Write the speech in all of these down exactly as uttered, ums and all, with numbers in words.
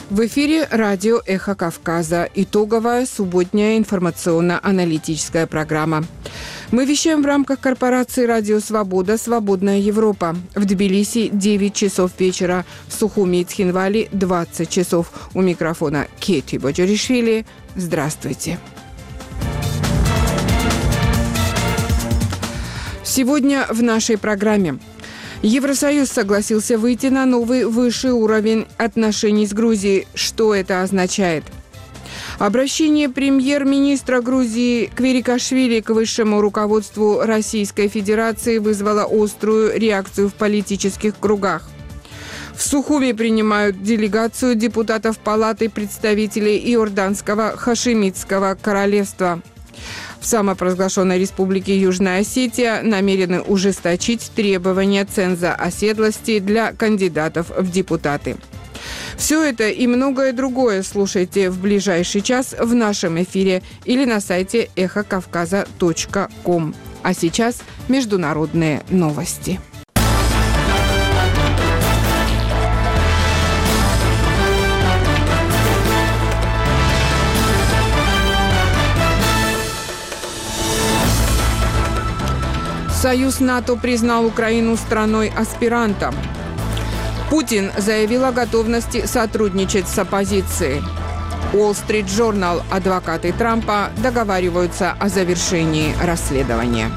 В эфире радио «Эхо Кавказа». Итоговая субботняя информационно-аналитическая программа. Мы вещаем в рамках корпорации «Радио Свобода. Свободная Европа». В Тбилиси девять часов вечера, в Сухуми и Цхинвали двадцать часов. У микрофона Кети Боджоришвили. Здравствуйте. Сегодня в нашей программе. Евросоюз согласился выйти на новый высший уровень отношений с Грузией. Что это означает? Обращение премьер-министра Грузии Квирикашвили к высшему руководству Российской Федерации вызвало острую реакцию в политических кругах. В Сухуми принимают делегацию депутатов Палаты представителей Иорданского Хашимитского королевства. В самопровозглашенной республике Южная Осетия намерены ужесточить требования ценза оседлости для кандидатов в депутаты. Все это и многое другое слушайте в ближайший час в нашем эфире или на сайте эхо кавказа точка ком. А сейчас международные новости. Союз НАТО признал Украину страной-аспирантом. Путин заявил о готовности сотрудничать с оппозицией. Wall Street Journal: адвокаты Трампа договариваются о завершении расследования.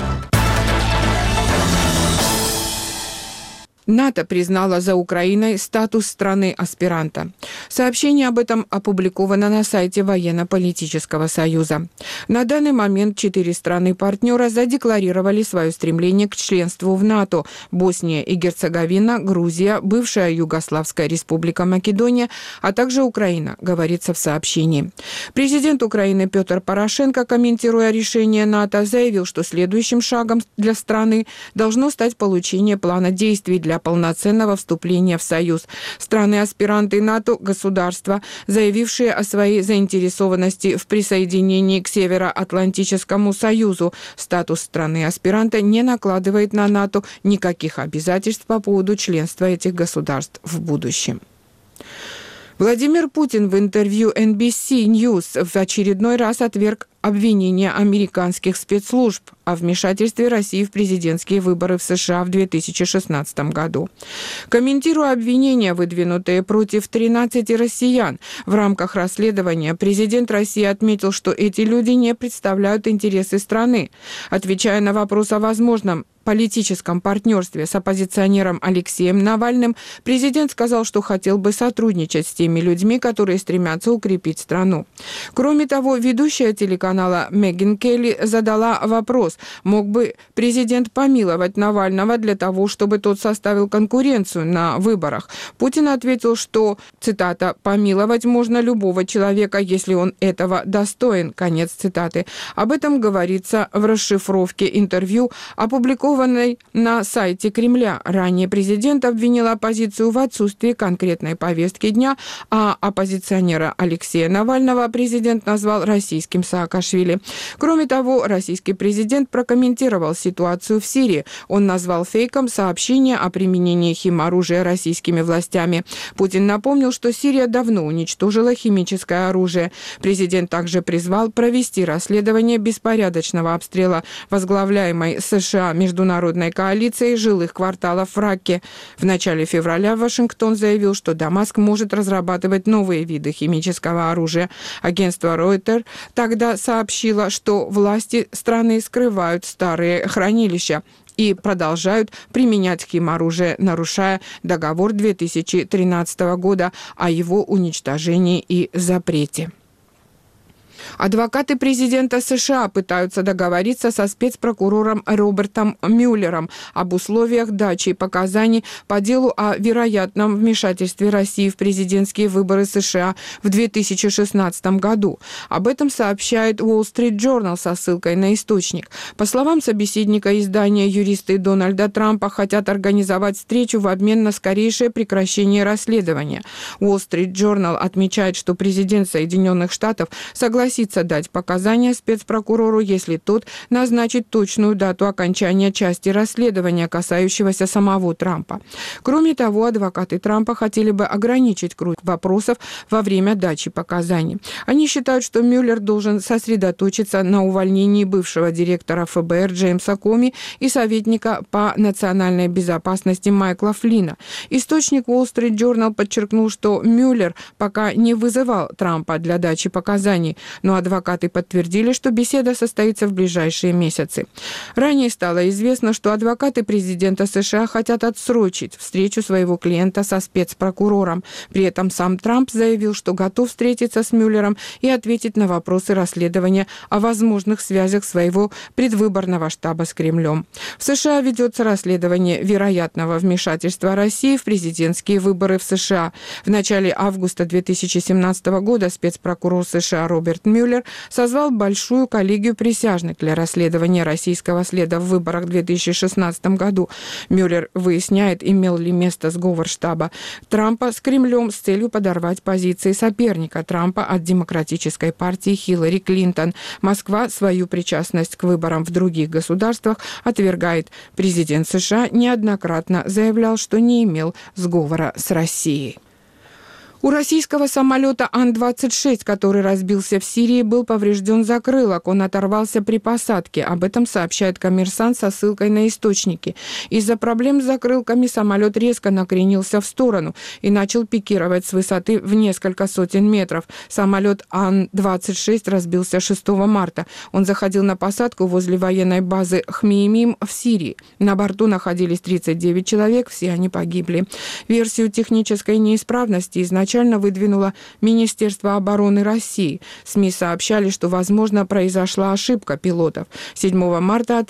НАТО признало за Украиной статус страны-аспиранта. Сообщение об этом опубликовано на сайте Военно-политического союза. На данный момент четыре страны-партнера задекларировали свое стремление к членству в НАТО: Босния и Герцеговина, Грузия, бывшая Югославская республика Македония, а также Украина, говорится в сообщении. Президент Украины Петр Порошенко, комментируя решение НАТО, заявил, что следующим шагом для страны должно стать получение плана действий для Для полноценного вступления в Союз. Страны-аспиранты НАТО – государства, заявившие о своей заинтересованности в присоединении к Североатлантическому Союзу. Статус страны-аспиранта не накладывает на НАТО никаких обязательств по поводу членства этих государств в будущем. Владимир Путин в интервью эн би си News в очередной раз отверг обвинения американских спецслужб о вмешательстве России в президентские выборы в США в две тысячи шестнадцатом году. Комментируя обвинения, выдвинутые против тринадцати россиян в рамках расследования, президент России отметил, что эти люди не представляют интересы страны. Отвечая на вопрос о возможном политическом партнерстве с оппозиционером Алексеем Навальным, президент сказал, что хотел бы сотрудничать с теми людьми, которые стремятся укрепить страну. Кроме того, ведущая телеканала Меган Келли задала вопрос: мог бы президент помиловать Навального для того, чтобы тот составил конкуренцию на выборах? Путин ответил, что, цитата, «помиловать можно любого человека, если он этого достоин», конец цитаты. Об этом говорится в расшифровке интервью, опубликованной на сайте Кремля. Ранее президент обвинил оппозицию в отсутствии конкретной повестки дня, а оппозиционера Алексея Навального президент назвал российским Саакашвили. Кроме того, российский президент прокомментировал ситуацию в Сирии. Он назвал фейком сообщение о применении химоружия российскими властями. Путин напомнил, что Сирия давно уничтожила химическое оружие. Президент также призвал провести расследование беспорядочного обстрела возглавляемой США между Международной коалиции жилых кварталов в Ракке. В начале февраля Вашингтон заявил, что Дамаск может разрабатывать новые виды химического оружия. Агентство Reuters тогда сообщило, что власти страны скрывают старые хранилища и продолжают применять химоружие, нарушая договор две тысячи тринадцатого года о его уничтожении и запрете. Адвокаты президента США пытаются договориться со спецпрокурором Робертом Мюллером об условиях дачи показаний по делу о вероятном вмешательстве России в президентские выборы США в две тысячи шестнадцатом году. Об этом сообщает Wall Street Journal со ссылкой на источник. По словам собеседника издания, юристы Дональда Трампа хотят организовать встречу в обмен на скорейшее прекращение расследования. Wall Street Journal отмечает, что президент Соединенных Штатов согласился согласится дать показания спецпрокурору, если тот назначит точную дату окончания части расследования, касающегося самого Трампа. Кроме того, адвокаты Трампа хотели бы ограничить круг вопросов во время дачи показаний. Они считают, что Мюллер должен сосредоточиться на увольнении бывшего директора эф бэ эр Джеймса Коми и советника по национальной безопасности Майкла Флина. Источник Wall Street Journal подчеркнул, что Мюллер пока не вызывал Трампа для дачи показаний, но адвокаты подтвердили, что беседа состоится в ближайшие месяцы. Ранее стало известно, что адвокаты президента США хотят отсрочить встречу своего клиента со спецпрокурором. При этом сам Трамп заявил, что готов встретиться с Мюллером и ответить на вопросы расследования о возможных связях своего предвыборного штаба с Кремлем. В США ведется расследование вероятного вмешательства России в президентские выборы в США. В начале августа две тысячи семнадцатого года спецпрокурор США Роберт Мюллер созвал большую коллегию присяжных для расследования российского следа в выборах в две тысячи шестнадцатом году. Мюллер выясняет, имел ли место сговор штаба Трампа с Кремлем с целью подорвать позиции соперника Трампа от Демократической партии Хиллари Клинтон. Москва свою причастность к выборам в других государствах отвергает. Президент США неоднократно заявлял, что не имел сговора с Россией. У российского самолета Ан двадцать шесть, который разбился в Сирии, был поврежден закрылок. Он оторвался при посадке. Об этом сообщает «Коммерсант» со ссылкой на источники. Из-за проблем с закрылками самолет резко накренился в сторону и начал пикировать с высоты в несколько сотен метров. Самолет Ан двадцать шесть разбился шестого марта. Он заходил на посадку возле военной базы Хмеймим в Сирии. На борту находились тридцать девять человек, все они погибли. Версию технической неисправности изначально выдвинуло Министерство обороны России. СМИ сообщали, что, возможно, произошла ошибка пилотов. седьмого марта